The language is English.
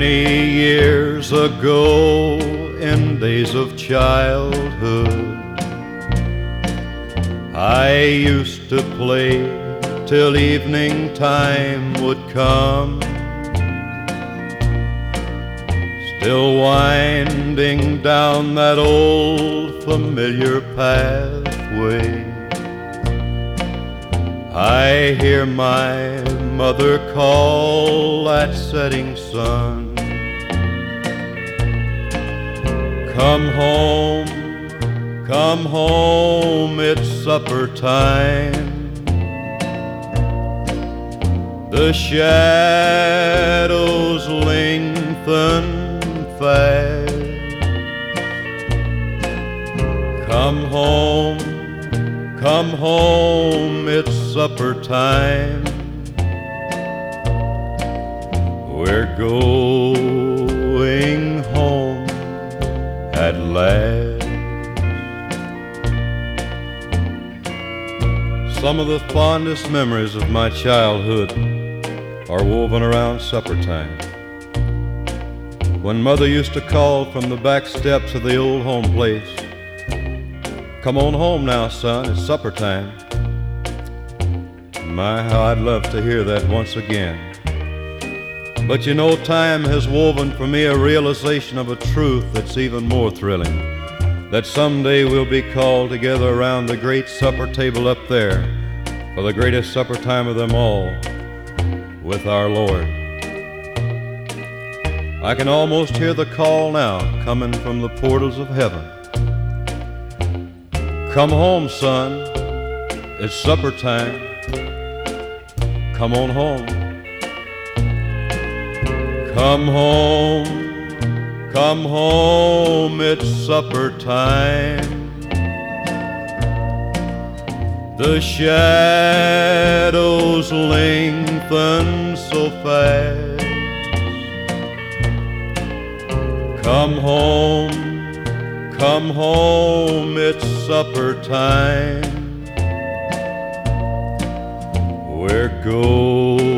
Many years ago, in days of childhood, I used to play till evening time would come, still winding down that old familiar pathway. I hear my mother call at setting sun, come home, it's supper time. The shadows lengthen fast. Come home, it's supper time. We're going home at last. Some of the fondest memories of my childhood are woven around supper time, when Mother used to call from the back steps of the old home place, "Come on home now, son, it's supper time." My, how I'd love to hear that once again. But you know, time has woven for me a realization of a truth that's even more thrilling, that someday we'll be called together around the great supper table up there for the greatest supper time of them all, with our Lord. I can almost hear the call now coming from the portals of heaven. Come home, son, it's supper time. Come on home. Come home, it's supper time. The shadows lengthen so fast. Come home, it's supper time. We're going